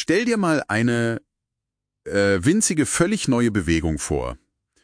stell dir mal eine winzige, völlig neue Bewegung vor.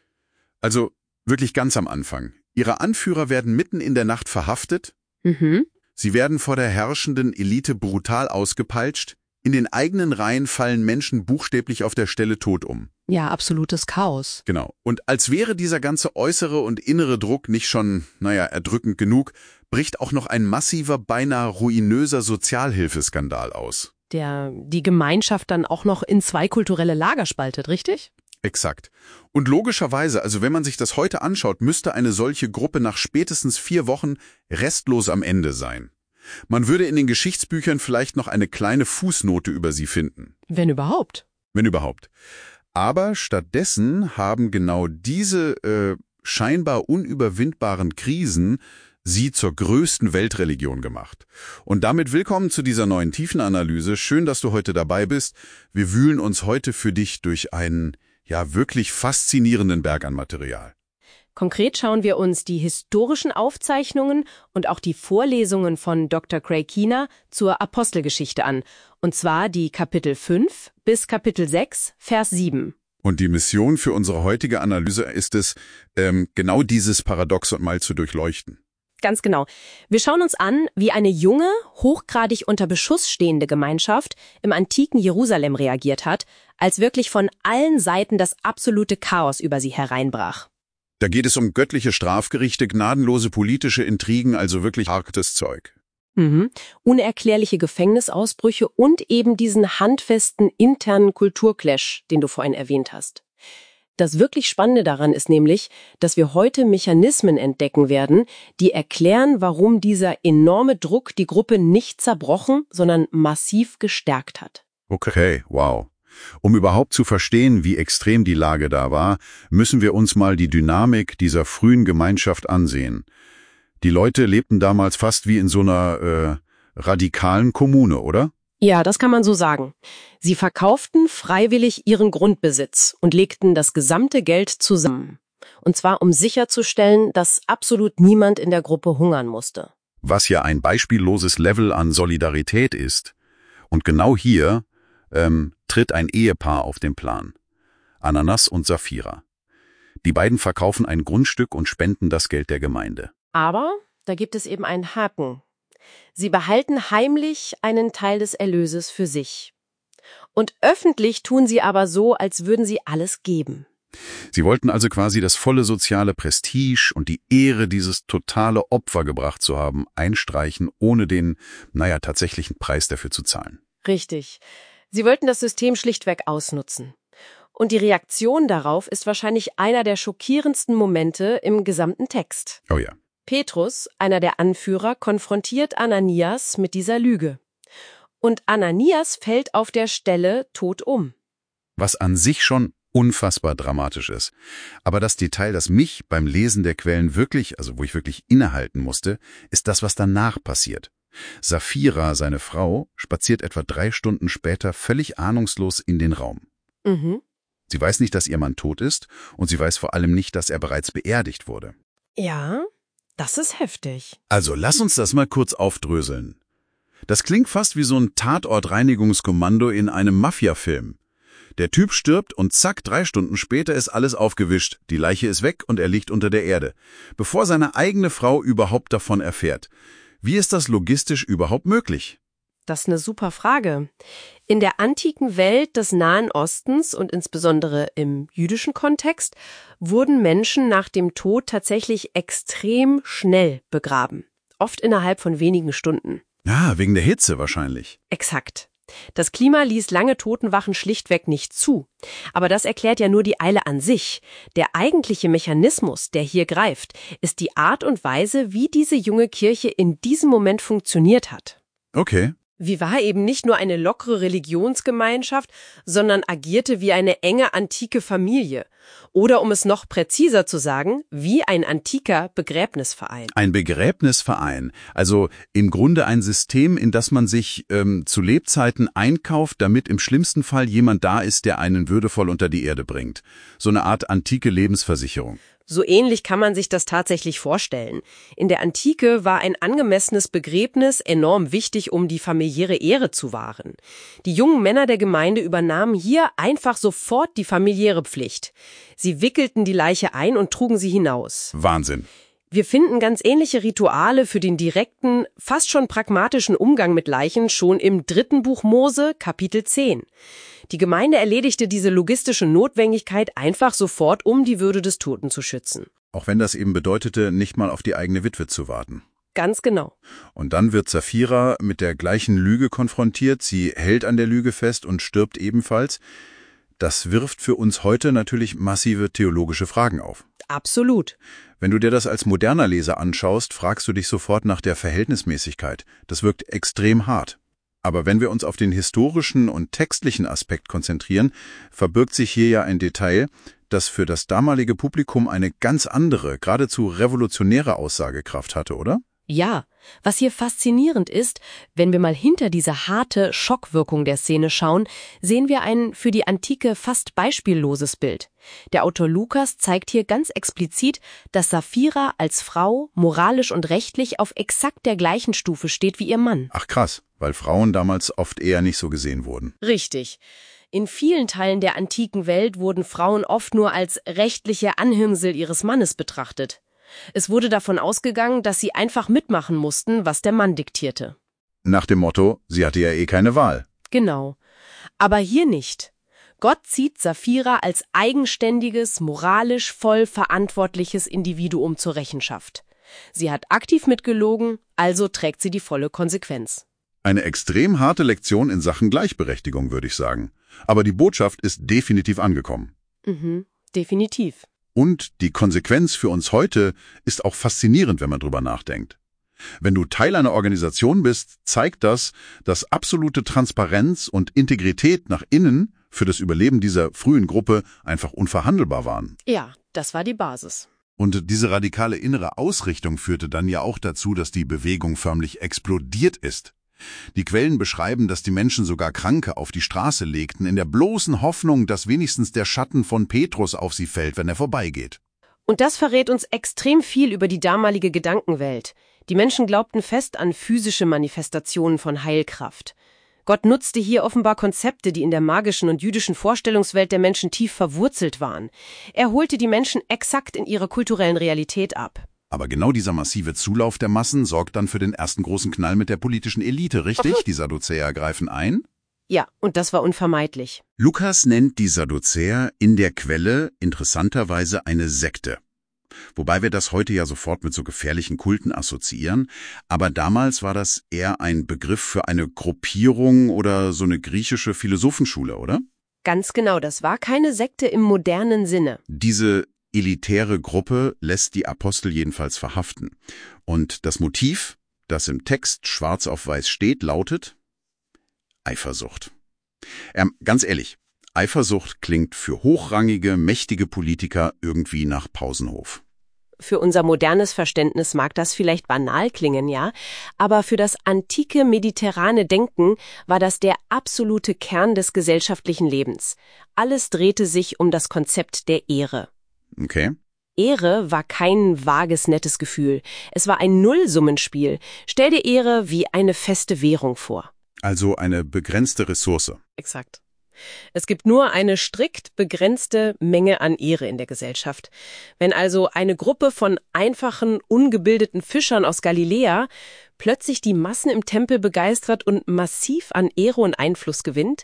Also wirklich ganz am Anfang. Ihre Anführer werden mitten in der Nacht verhaftet. Mhm. Sie werden vor der herrschenden Elite brutal ausgepeitscht. In den eigenen Reihen fallen Menschen buchstäblich auf der Stelle tot um. Ja, absolutes Chaos. Genau. Und als wäre dieser ganze äußere und innere Druck nicht schon, erdrückend genug, bricht auch noch ein massiver, beinahe ruinöser Sozialhilfeskandal aus. Der die Gemeinschaft dann auch noch in zwei kulturelle Lager spaltet, richtig? Exakt. Und logischerweise, also wenn man sich das heute anschaut, müsste eine solche Gruppe nach spätestens 4 Wochen restlos am Ende sein. Man würde in den Geschichtsbüchern vielleicht noch eine kleine Fußnote über sie finden. Wenn überhaupt. Wenn überhaupt. Aber stattdessen haben genau diese scheinbar unüberwindbaren Krisen sie zur größten Weltreligion gemacht. Und damit willkommen zu dieser neuen Tiefenanalyse. Schön, dass du heute dabei bist. Wir wühlen uns heute für dich durch einen, wirklich faszinierenden Berg an Material. Konkret schauen wir uns die historischen Aufzeichnungen und auch die Vorlesungen von Dr. Craig Keener zur Apostelgeschichte an. Und zwar die Kapitel 5 bis Kapitel 6, Vers 7. Und die Mission für unsere heutige Analyse ist es, genau dieses Paradoxon mal zu durchleuchten. Ganz genau. Wir schauen uns an, wie eine junge, hochgradig unter Beschuss stehende Gemeinschaft im antiken Jerusalem reagiert hat, als wirklich von allen Seiten das absolute Chaos über sie hereinbrach. Da geht es um göttliche Strafgerichte, gnadenlose politische Intrigen, also wirklich hartes Zeug. Unerklärliche Gefängnisausbrüche und eben diesen handfesten internen Kulturclash, den du vorhin erwähnt hast. Das wirklich Spannende daran ist nämlich, dass wir heute Mechanismen entdecken werden, die erklären, warum dieser enorme Druck die Gruppe nicht zerbrochen, sondern massiv gestärkt hat. Okay, wow. Um überhaupt zu verstehen, wie extrem die Lage da war, müssen wir uns mal die Dynamik dieser frühen Gemeinschaft ansehen. Die Leute lebten damals fast wie in so einer radikalen Kommune, oder? Ja, das kann man so sagen. Sie verkauften freiwillig ihren Grundbesitz und legten das gesamte Geld zusammen. Und zwar, um sicherzustellen, dass absolut niemand in der Gruppe hungern musste. Was ja ein beispielloses Level an Solidarität ist. Und genau hier tritt ein Ehepaar auf den Plan. Ananas und Sapphira. Die beiden verkaufen ein Grundstück und spenden das Geld der Gemeinde. Aber da gibt es eben einen Haken. Sie behalten heimlich einen Teil des Erlöses für sich. Und öffentlich tun sie aber so, als würden sie alles geben. Sie wollten also quasi das volle soziale Prestige und die Ehre, dieses totale Opfer gebracht zu haben, einstreichen, ohne den, tatsächlichen Preis dafür zu zahlen. Richtig. Sie wollten das System schlichtweg ausnutzen. Und die Reaktion darauf ist wahrscheinlich einer der schockierendsten Momente im gesamten Text. Oh ja. Petrus, einer der Anführer, konfrontiert Ananias mit dieser Lüge. Und Ananias fällt auf der Stelle tot um. Was an sich schon unfassbar dramatisch ist. Aber das Detail, das mich beim Lesen der Quellen wo ich wirklich innehalten musste, ist das, was danach passiert. Sapphira, seine Frau, spaziert etwa 3 Stunden später völlig ahnungslos in den Raum. Sie weiß nicht, dass ihr Mann tot ist und sie weiß vor allem nicht, dass er bereits beerdigt wurde. Ja, das ist heftig. Also lass uns das mal kurz aufdröseln. Das klingt fast wie so ein Tatortreinigungskommando in einem Mafia-Film. Der Typ stirbt und zack, 3 Stunden später ist alles aufgewischt, die Leiche ist weg und er liegt unter der Erde, bevor seine eigene Frau überhaupt davon erfährt. Wie ist das logistisch überhaupt möglich? Das ist eine super Frage. In der antiken Welt des Nahen Ostens und insbesondere im jüdischen Kontext wurden Menschen nach dem Tod tatsächlich extrem schnell begraben. Oft innerhalb von wenigen Stunden. Ja, wegen der Hitze wahrscheinlich. Exakt. Das Klima ließ lange Totenwachen schlichtweg nicht zu. Aber das erklärt ja nur die Eile an sich. Der eigentliche Mechanismus, der hier greift, ist die Art und Weise, wie diese junge Kirche in diesem Moment funktioniert hat. Okay. Sie war eben nicht nur eine lockere Religionsgemeinschaft, sondern agierte wie eine enge antike Familie. Oder um es noch präziser zu sagen, wie ein antiker Begräbnisverein. Ein Begräbnisverein, also im Grunde ein System, in das man sich zu Lebzeiten einkauft, damit im schlimmsten Fall jemand da ist, der einen würdevoll unter die Erde bringt. So eine Art antike Lebensversicherung. So ähnlich kann man sich das tatsächlich vorstellen. In der Antike war ein angemessenes Begräbnis enorm wichtig, um die familiäre Ehre zu wahren. Die jungen Männer der Gemeinde übernahmen hier einfach sofort die familiäre Pflicht. Sie wickelten die Leiche ein und trugen sie hinaus. Wahnsinn. Wir finden ganz ähnliche Rituale für den direkten, fast schon pragmatischen Umgang mit Leichen schon im 3. Buch Mose, Kapitel 10. Die Gemeinde erledigte diese logistische Notwendigkeit einfach sofort, um die Würde des Toten zu schützen. Auch wenn das eben bedeutete, nicht mal auf die eigene Witwe zu warten. Ganz genau. Und dann wird Sapphira mit der gleichen Lüge konfrontiert, sie hält an der Lüge fest und stirbt ebenfalls. Das wirft für uns heute natürlich massive theologische Fragen auf. Absolut. Wenn du dir das als moderner Leser anschaust, fragst du dich sofort nach der Verhältnismäßigkeit. Das wirkt extrem hart. Aber wenn wir uns auf den historischen und textlichen Aspekt konzentrieren, verbirgt sich hier ja ein Detail, das für das damalige Publikum eine ganz andere, geradezu revolutionäre Aussagekraft hatte, oder? Ja, was hier faszinierend ist, wenn wir mal hinter diese harte Schockwirkung der Szene schauen, sehen wir ein für die Antike fast beispielloses Bild. Der Autor Lukas zeigt hier ganz explizit, dass Sapphira als Frau moralisch und rechtlich auf exakt der gleichen Stufe steht wie ihr Mann. Ach krass, weil Frauen damals oft eher nicht so gesehen wurden. Richtig. In vielen Teilen der antiken Welt wurden Frauen oft nur als rechtliche Anhirnsel ihres Mannes betrachtet. Es wurde davon ausgegangen, dass sie einfach mitmachen mussten, was der Mann diktierte. Nach dem Motto, sie hatte ja eh keine Wahl. Genau. Aber hier nicht. Gott zieht Sapphira als eigenständiges, moralisch voll verantwortliches Individuum zur Rechenschaft. Sie hat aktiv mitgelogen, also trägt sie die volle Konsequenz. Eine extrem harte Lektion in Sachen Gleichberechtigung, würde ich sagen. Aber die Botschaft ist definitiv angekommen. Definitiv. Und die Konsequenz für uns heute ist auch faszinierend, wenn man drüber nachdenkt. Wenn du Teil einer Organisation bist, zeigt das, dass absolute Transparenz und Integrität nach innen für das Überleben dieser frühen Gruppe einfach unverhandelbar waren. Ja, das war die Basis. Und diese radikale innere Ausrichtung führte dann ja auch dazu, dass die Bewegung förmlich explodiert ist. Die Quellen beschreiben, dass die Menschen sogar Kranke auf die Straße legten, in der bloßen Hoffnung, dass wenigstens der Schatten von Petrus auf sie fällt, wenn er vorbeigeht. Und das verrät uns extrem viel über die damalige Gedankenwelt. Die Menschen glaubten fest an physische Manifestationen von Heilkraft. Gott nutzte hier offenbar Konzepte, die in der magischen und jüdischen Vorstellungswelt der Menschen tief verwurzelt waren. Er holte die Menschen exakt in ihrer kulturellen Realität ab. Aber genau dieser massive Zulauf der Massen sorgt dann für den ersten großen Knall mit der politischen Elite, richtig? Die Sadduzäer greifen ein? Ja, und das war unvermeidlich. Lukas nennt die Sadduzäer in der Quelle interessanterweise eine Sekte. Wobei wir das heute ja sofort mit so gefährlichen Kulten assoziieren, aber damals war das eher ein Begriff für eine Gruppierung oder so eine griechische Philosophenschule, oder? Ganz genau, das war keine Sekte im modernen Sinne. Diese elitäre Gruppe lässt die Apostel jedenfalls verhaften. Und das Motiv, das im Text schwarz auf weiß steht, lautet Eifersucht. Ganz ehrlich, Eifersucht klingt für hochrangige, mächtige Politiker irgendwie nach Pausenhof. Für unser modernes Verständnis mag das vielleicht banal klingen, ja, aber für das antike mediterrane Denken war das der absolute Kern des gesellschaftlichen Lebens. Alles drehte sich um das Konzept der Ehre. Okay. Ehre war kein vages, nettes Gefühl. Es war ein Nullsummenspiel. Stell dir Ehre wie eine feste Währung vor. Also eine begrenzte Ressource. Exakt. Es gibt nur eine strikt begrenzte Menge an Ehre in der Gesellschaft. Wenn also eine Gruppe von einfachen, ungebildeten Fischern aus Galiläa plötzlich die Massen im Tempel begeistert und massiv an Ehre und Einfluss gewinnt,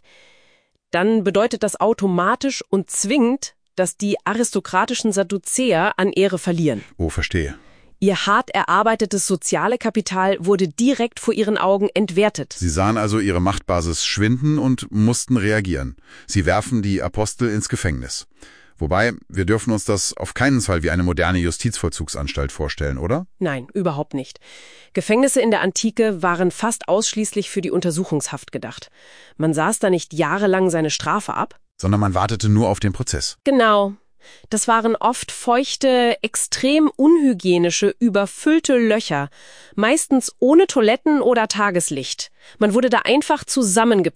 dann bedeutet das automatisch und zwingend, dass die aristokratischen Sadduzäer an Ehre verlieren. Oh, verstehe. Ihr hart erarbeitetes soziale Kapital wurde direkt vor ihren Augen entwertet. Sie sahen also ihre Machtbasis schwinden und mussten reagieren. Sie werfen die Apostel ins Gefängnis. Wobei, wir dürfen uns das auf keinen Fall wie eine moderne Justizvollzugsanstalt vorstellen, oder? Nein, überhaupt nicht. Gefängnisse in der Antike waren fast ausschließlich für die Untersuchungshaft gedacht. Man saß da nicht jahrelang seine Strafe ab, sondern man wartete nur auf den Prozess. Genau. Das waren oft feuchte, extrem unhygienische, überfüllte Löcher, meistens ohne Toiletten oder Tageslicht. Man wurde da einfach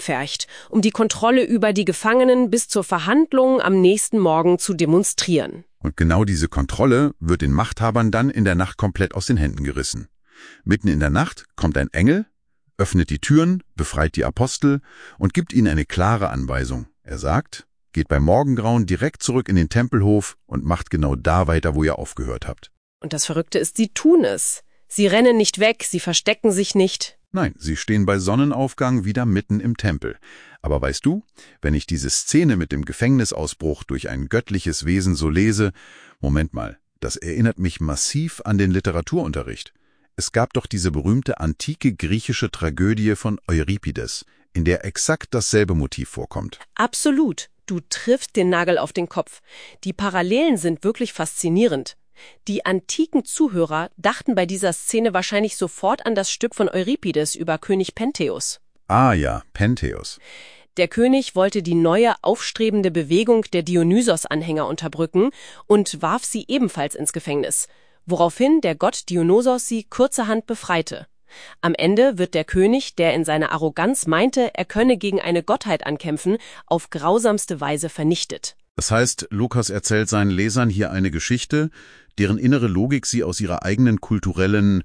zusammengepfercht, um die Kontrolle über die Gefangenen bis zur Verhandlung am nächsten Morgen zu demonstrieren. Und genau diese Kontrolle wird den Machthabern dann in der Nacht komplett aus den Händen gerissen. Mitten in der Nacht kommt ein Engel, öffnet die Türen, befreit die Apostel und gibt ihnen eine klare Anweisung. Er sagt, geht beim Morgengrauen direkt zurück in den Tempelhof und macht genau da weiter, wo ihr aufgehört habt. Und das Verrückte ist, sie tun es. Sie rennen nicht weg, sie verstecken sich nicht. Nein, sie stehen bei Sonnenaufgang wieder mitten im Tempel. Aber weißt du, wenn ich diese Szene mit dem Gefängnisausbruch durch ein göttliches Wesen so lese, Moment mal, das erinnert mich massiv an den Literaturunterricht. Es gab doch diese berühmte antike griechische Tragödie von Euripides, in der exakt dasselbe Motiv vorkommt. Absolut. Du triffst den Nagel auf den Kopf. Die Parallelen sind wirklich faszinierend. Die antiken Zuhörer dachten bei dieser Szene wahrscheinlich sofort an das Stück von Euripides über König Pentheus. Ah ja, Pentheus. Der König wollte die neue, aufstrebende Bewegung der Dionysos-Anhänger unterdrücken und warf sie ebenfalls ins Gefängnis, woraufhin der Gott Dionysos sie kurzerhand befreite. Am Ende wird der König, der in seiner Arroganz meinte, er könne gegen eine Gottheit ankämpfen, auf grausamste Weise vernichtet. Das heißt, Lukas erzählt seinen Lesern hier eine Geschichte, deren innere Logik sie aus ihrer eigenen kulturellen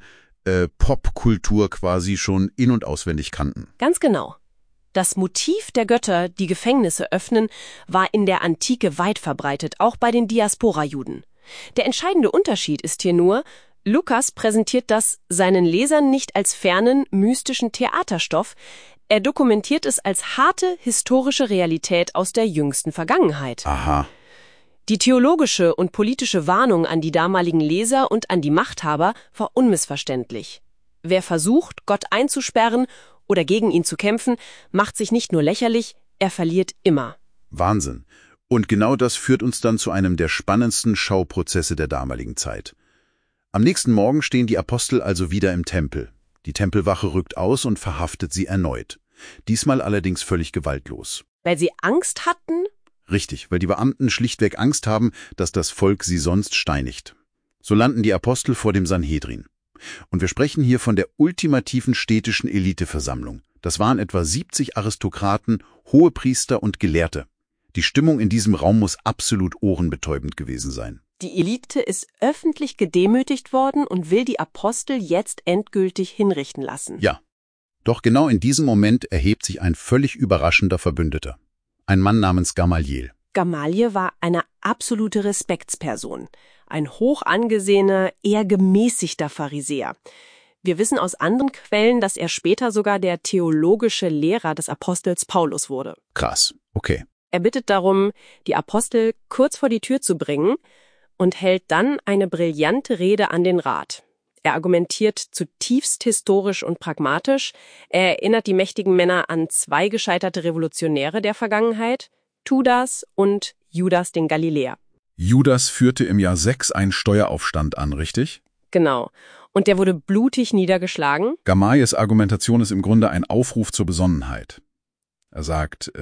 Popkultur quasi schon in- und auswendig kannten. Ganz genau. Das Motiv der Götter, die Gefängnisse öffnen, war in der Antike weit verbreitet, auch bei den Diaspora-Juden. Der entscheidende Unterschied ist hier nur, Lukas präsentiert das seinen Lesern nicht als fernen, mystischen Theaterstoff, er dokumentiert es als harte, historische Realität aus der jüngsten Vergangenheit. Aha. Die theologische und politische Warnung an die damaligen Leser und an die Machthaber war unmissverständlich. Wer versucht, Gott einzusperren oder gegen ihn zu kämpfen, macht sich nicht nur lächerlich, er verliert immer. Wahnsinn. Und genau das führt uns dann zu einem der spannendsten Schauprozesse der damaligen Zeit. Am nächsten Morgen stehen die Apostel also wieder im Tempel. Die Tempelwache rückt aus und verhaftet sie erneut. Diesmal allerdings völlig gewaltlos. Weil sie Angst hatten? Richtig, weil die Beamten schlichtweg Angst haben, dass das Volk sie sonst steinigt. So landen die Apostel vor dem Sanhedrin. Und wir sprechen hier von der ultimativen städtischen Eliteversammlung. Das waren etwa 70 Aristokraten, Hohepriester und Gelehrte. Die Stimmung in diesem Raum muss absolut ohrenbetäubend gewesen sein. Die Elite ist öffentlich gedemütigt worden und will die Apostel jetzt endgültig hinrichten lassen. Ja. Doch genau in diesem Moment erhebt sich ein völlig überraschender Verbündeter. Ein Mann namens Gamaliel. Gamaliel war eine absolute Respektsperson. Ein hoch angesehener, eher gemäßigter Pharisäer. Wir wissen aus anderen Quellen, dass er später sogar der theologische Lehrer des Apostels Paulus wurde. Krass, okay. Er bittet darum, die Apostel kurz vor die Tür zu bringen und hält dann eine brillante Rede an den Rat. Er argumentiert zutiefst historisch und pragmatisch. Er erinnert die mächtigen Männer an zwei gescheiterte Revolutionäre der Vergangenheit, Theudas und Judas den Galiläer. Judas führte im Jahr 6 einen Steueraufstand an, richtig? Genau. Und der wurde blutig niedergeschlagen. Gamaliels Argumentation ist im Grunde ein Aufruf zur Besonnenheit. Er sagt,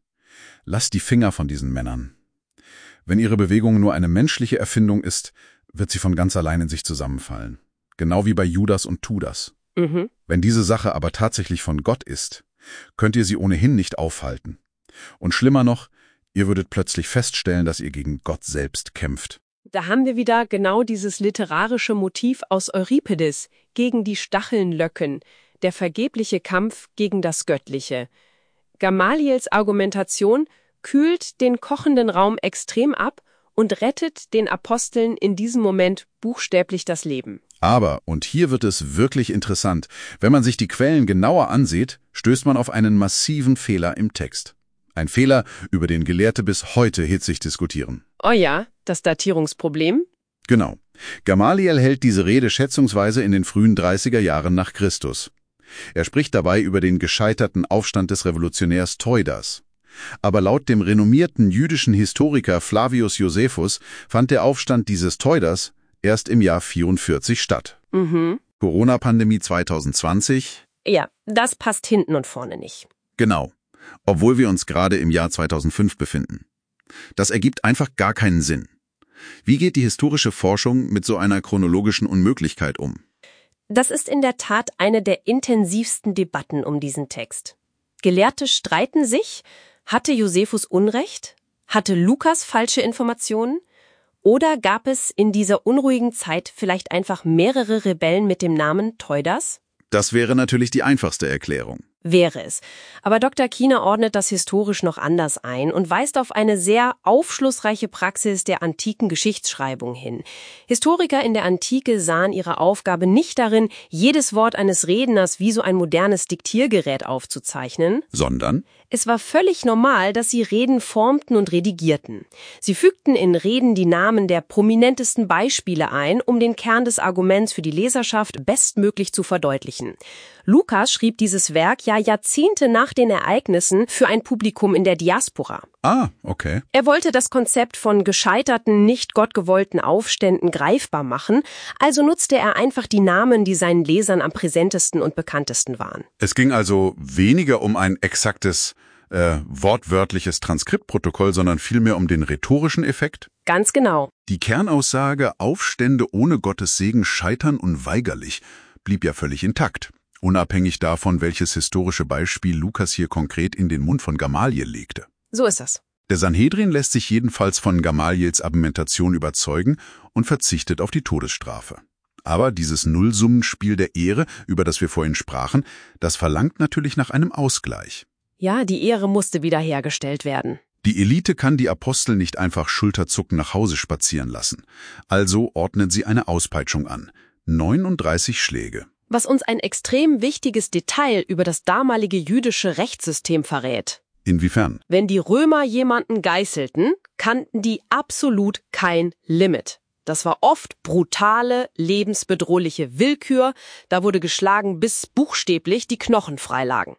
lasst die Finger von diesen Männern. Wenn ihre Bewegung nur eine menschliche Erfindung ist, wird sie von ganz allein in sich zusammenfallen. Genau wie bei Judas und Theudas. Mhm. Wenn diese Sache aber tatsächlich von Gott ist, könnt ihr sie ohnehin nicht aufhalten. Und schlimmer noch, ihr würdet plötzlich feststellen, dass ihr gegen Gott selbst kämpft. Da haben wir wieder genau dieses literarische Motiv aus Euripides, gegen die Stachelnlöcken, der vergebliche Kampf gegen das Göttliche. Gamaliels Argumentation kühlt den kochenden Raum extrem ab und rettet den Aposteln in diesem Moment buchstäblich das Leben. Aber, und hier wird es wirklich interessant, wenn man sich die Quellen genauer ansieht, stößt man auf einen massiven Fehler im Text. Ein Fehler, über den Gelehrte bis heute hitzig diskutieren. Oh ja, das Datierungsproblem? Genau. Gamaliel hält diese Rede schätzungsweise in den frühen 30er Jahren nach Christus. Er spricht dabei über den gescheiterten Aufstand des Revolutionärs Theudas. Aber laut dem renommierten jüdischen Historiker Flavius Josephus fand der Aufstand dieses Theudas erst im Jahr 44 statt. Mhm. Corona-Pandemie 2020? Ja, das passt hinten und vorne nicht. Genau. Obwohl wir uns gerade im Jahr 2005 befinden. Das ergibt einfach gar keinen Sinn. Wie geht die historische Forschung mit so einer chronologischen Unmöglichkeit um? Das ist in der Tat eine der intensivsten Debatten um diesen Text. Gelehrte streiten sich, hatte Josephus Unrecht? Hatte Lukas falsche Informationen? Oder gab es in dieser unruhigen Zeit vielleicht einfach mehrere Rebellen mit dem Namen Theudas? Das wäre natürlich die einfachste Erklärung. Wäre es. Aber Dr. Kiener ordnet das historisch noch anders ein und weist auf eine sehr aufschlussreiche Praxis der antiken Geschichtsschreibung hin. Historiker in der Antike sahen ihre Aufgabe nicht darin, jedes Wort eines Redners wie so ein modernes Diktiergerät aufzuzeichnen, Sondern? es war völlig normal, dass sie Reden formten und redigierten. Sie fügten in Reden die Namen der prominentesten Beispiele ein, um den Kern des Arguments für die Leserschaft bestmöglich zu verdeutlichen. Lukas schrieb dieses Werk ja Jahrzehnte nach den Ereignissen für ein Publikum in der Diaspora. Ah, okay. Er wollte das Konzept von gescheiterten, nicht gottgewollten Aufständen greifbar machen, also nutzte er einfach die Namen, die seinen Lesern am präsentesten und bekanntesten waren. Es ging also weniger um ein exaktes, wortwörtliches Transkriptprotokoll, sondern vielmehr um den rhetorischen Effekt. Ganz genau. Die Kernaussage, Aufstände ohne Gottes Segen scheitern unweigerlich, blieb ja völlig intakt. Unabhängig davon, welches historische Beispiel Lukas hier konkret in den Mund von Gamaliel legte. So ist das. Der Sanhedrin lässt sich jedenfalls von Gamaliels Argumentation überzeugen und verzichtet auf die Todesstrafe. Aber dieses Nullsummenspiel der Ehre, über das wir vorhin sprachen, das verlangt natürlich nach einem Ausgleich. Ja, die Ehre musste wiederhergestellt werden. Die Elite kann die Apostel nicht einfach schulterzuckend nach Hause spazieren lassen. Also ordnet sie eine Auspeitschung an. 39 Schläge. Was uns ein extrem wichtiges Detail über das damalige jüdische Rechtssystem verrät. Inwiefern? Wenn die Römer jemanden geißelten, kannten die absolut kein Limit. Das war oft brutale, lebensbedrohliche Willkür, da wurde geschlagen, bis buchstäblich die Knochen freilagen.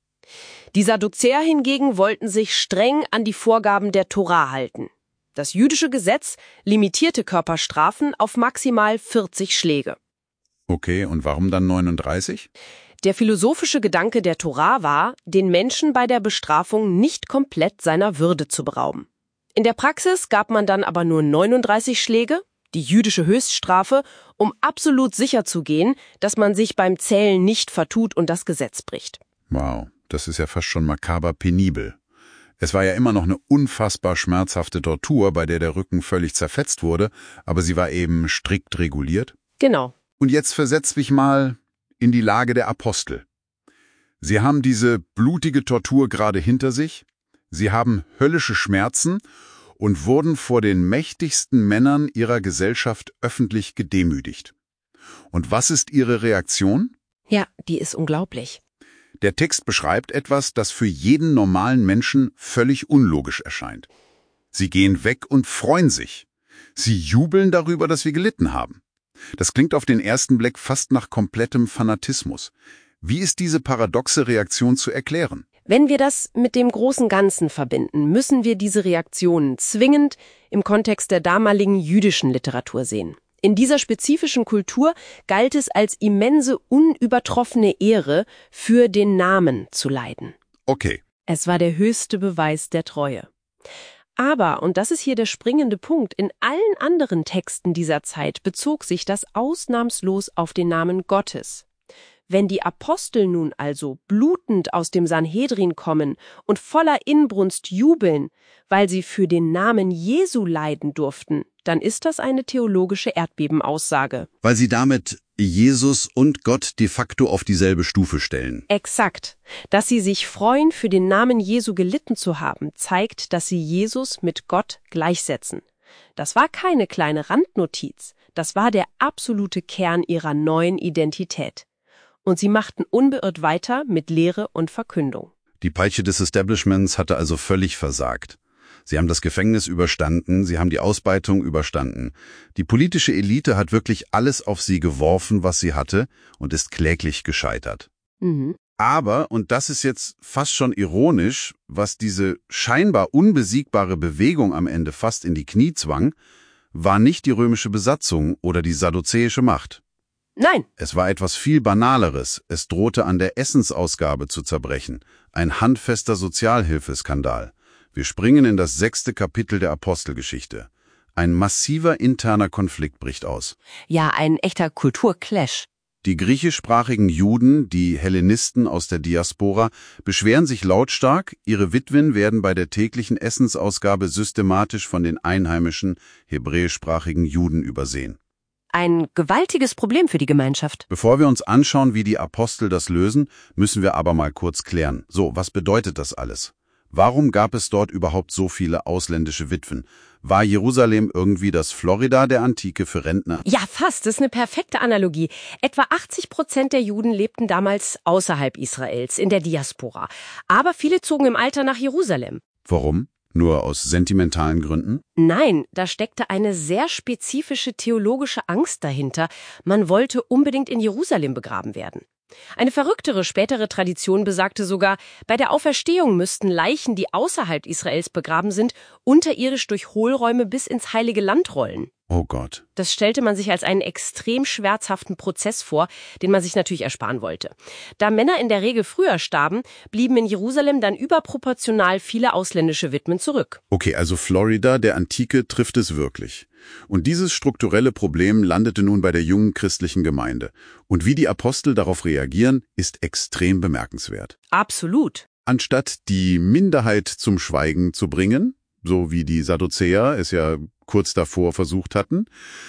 Die Sadduzäer hingegen wollten sich streng an die Vorgaben der Tora halten. Das jüdische Gesetz limitierte Körperstrafen auf maximal 40 Schläge. Okay, und warum dann 39? Der philosophische Gedanke der Tora war, den Menschen bei der Bestrafung nicht komplett seiner Würde zu berauben. In der Praxis gab man dann aber nur 39 Schläge, die jüdische Höchststrafe, um absolut sicher zu gehen, dass man sich beim Zählen nicht vertut und das Gesetz bricht. Wow, das ist ja fast schon makaber penibel. Es war ja immer noch eine unfassbar schmerzhafte Tortur, bei der Rücken völlig zerfetzt wurde, aber sie war eben strikt reguliert. Genau. Und jetzt versetz mich mal in die Lage der Apostel. Sie haben diese blutige Tortur gerade hinter sich, sie haben höllische Schmerzen und wurden vor den mächtigsten Männern ihrer Gesellschaft öffentlich gedemütigt. Und was ist ihre Reaktion? Ja, die ist unglaublich. Der Text beschreibt etwas, das für jeden normalen Menschen völlig unlogisch erscheint. Sie gehen weg und freuen sich. Sie jubeln darüber, dass wir gelitten haben. Das klingt auf den ersten Blick fast nach komplettem Fanatismus. Wie ist diese paradoxe Reaktion zu erklären? Wenn wir das mit dem großen Ganzen verbinden, müssen wir diese Reaktionen zwingend im Kontext der damaligen jüdischen Literatur sehen. In dieser spezifischen Kultur galt es als immense, unübertroffene Ehre, für den Namen zu leiden. Okay. Es war der höchste Beweis der Treue. Aber, und das ist hier der springende Punkt, in allen anderen Texten dieser Zeit bezog sich das ausnahmslos auf den Namen Gottes. Wenn die Apostel nun also blutend aus dem Sanhedrin kommen und voller Inbrunst jubeln, weil sie für den Namen Jesu leiden durften, dann ist das eine theologische Erdbebenaussage. Weil sie damit Jesus und Gott de facto auf dieselbe Stufe stellen. Exakt. Dass sie sich freuen, für den Namen Jesu gelitten zu haben, zeigt, dass sie Jesus mit Gott gleichsetzen. Das war keine kleine Randnotiz, das war der absolute Kern ihrer neuen Identität. Und sie machten unbeirrt weiter mit Lehre und Verkündung. Die Peitsche des Establishments hatte also völlig versagt. Sie haben das Gefängnis überstanden, sie haben die Ausbeutung überstanden. Die politische Elite hat wirklich alles auf sie geworfen, was sie hatte, und ist kläglich gescheitert. Mhm. Aber, und das ist jetzt fast schon ironisch, was diese scheinbar unbesiegbare Bewegung am Ende fast in die Knie zwang, war nicht die römische Besatzung oder die sadduzäische Macht. Nein. Es war etwas viel Banaleres. Es drohte an der Essensausgabe zu zerbrechen. Ein handfester Sozialhilfeskandal. Wir springen in das 6. Kapitel der Apostelgeschichte. Ein massiver interner Konflikt bricht aus. Ja, ein echter Kulturclash. Die griechischsprachigen Juden, die Hellenisten aus der Diaspora, beschweren sich lautstark, ihre Witwen werden bei der täglichen Essensausgabe systematisch von den einheimischen hebräischsprachigen Juden übersehen. Ein gewaltiges Problem für die Gemeinschaft. Bevor wir uns anschauen, wie die Apostel das lösen, müssen wir aber mal kurz klären. So, was bedeutet das alles? Warum gab es dort überhaupt so viele ausländische Witwen? War Jerusalem irgendwie das Florida der Antike für Rentner? Ja, fast. Das ist eine perfekte Analogie. Etwa 80% der Juden lebten damals außerhalb Israels, in der Diaspora. Aber viele zogen im Alter nach Jerusalem. Warum? Nur aus sentimentalen Gründen? Nein, da steckte eine sehr spezifische theologische Angst dahinter. Man wollte unbedingt in Jerusalem begraben werden. Eine verrücktere spätere Tradition besagte sogar, bei der Auferstehung müssten Leichen, die außerhalb Israels begraben sind, unterirdisch durch Hohlräume bis ins Heilige Land rollen. Oh Gott. Das stellte man sich als einen extrem schmerzhaften Prozess vor, den man sich natürlich ersparen wollte. Da Männer in der Regel früher starben, blieben in Jerusalem dann überproportional viele ausländische Witwen zurück. Okay, also Florida der Antike trifft es wirklich. Und dieses strukturelle Problem landete nun bei der jungen christlichen Gemeinde. Und wie die Apostel darauf reagieren, ist extrem bemerkenswert. Absolut. Anstatt die Minderheit zum Schweigen zu bringen, so wie die Sadduzäer es ja kurz davor versucht hatten,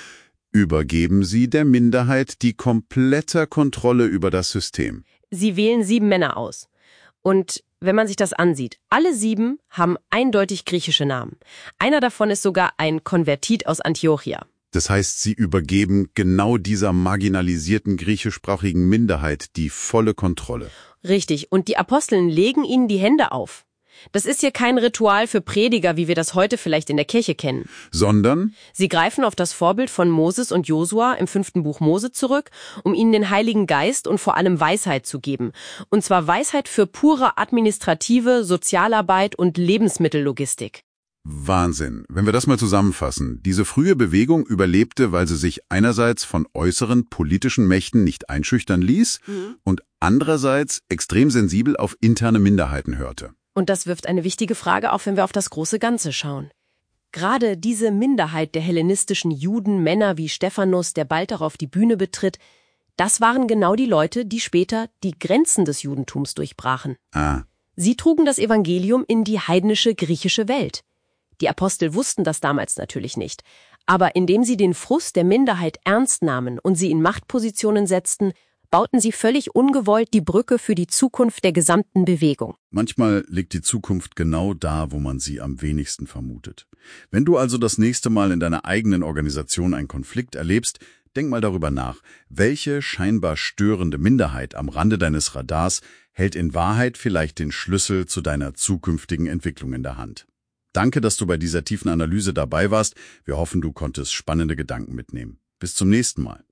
übergeben sie der Minderheit die komplette Kontrolle über das System. Sie wählen 7 Männer aus. Und wenn man sich das ansieht, alle 7 haben eindeutig griechische Namen. Einer davon ist sogar ein Konvertit aus Antiochia. Das heißt, sie übergeben genau dieser marginalisierten griechischsprachigen Minderheit die volle Kontrolle. Richtig, und die Aposteln legen ihnen die Hände auf. Das ist hier kein Ritual für Prediger, wie wir das heute vielleicht in der Kirche kennen. Sondern? Sie greifen auf das Vorbild von Moses und Josua im 5. Buch Mose zurück, um ihnen den Heiligen Geist und vor allem Weisheit zu geben. Und zwar Weisheit für pure administrative Sozialarbeit und Lebensmittellogistik. Wahnsinn. Wenn wir das mal zusammenfassen. Diese frühe Bewegung überlebte, weil sie sich einerseits von äußeren politischen Mächten nicht einschüchtern ließ und andererseits extrem sensibel auf interne Minderheiten hörte. Und das wirft eine wichtige Frage auf, wenn wir auf das große Ganze schauen. Gerade diese Minderheit der hellenistischen Juden, Männer wie Stephanus, der bald darauf die Bühne betritt, das waren genau die Leute, die später die Grenzen des Judentums durchbrachen. Sie trugen das Evangelium in die heidnische griechische Welt. Die Apostel wussten das damals natürlich nicht. Aber indem sie den Frust der Minderheit ernst nahmen und sie in Machtpositionen setzten, bauten sie völlig ungewollt die Brücke für die Zukunft der gesamten Bewegung. Manchmal liegt die Zukunft genau da, wo man sie am wenigsten vermutet. Wenn du also das nächste Mal in deiner eigenen Organisation einen Konflikt erlebst, denk mal darüber nach, welche scheinbar störende Minderheit am Rande deines Radars hält in Wahrheit vielleicht den Schlüssel zu deiner zukünftigen Entwicklung in der Hand. Danke, dass du bei dieser tiefen Analyse dabei warst. Wir hoffen, du konntest spannende Gedanken mitnehmen. Bis zum nächsten Mal.